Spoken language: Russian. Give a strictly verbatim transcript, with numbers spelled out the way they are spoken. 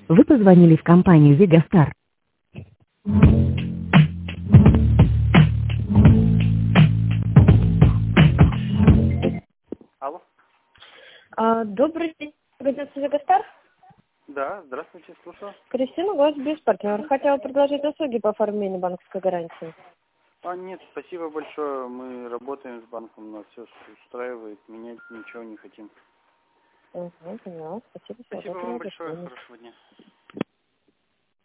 Вы позвонили в компанию Вегастар. Алло. А, добрый день, организация Вегастар. Да, здравствуйте, слушаю. Кристина, ваш бизнес-партнер. Хотела предложить услуги по оформлению банковской гарантии. А, нет, спасибо большое. Мы работаем с банком, нас все устраивает. Менять ничего не хотим. Угу, поняла. Спасибо. Спасибо вам большое. Хорошего дня.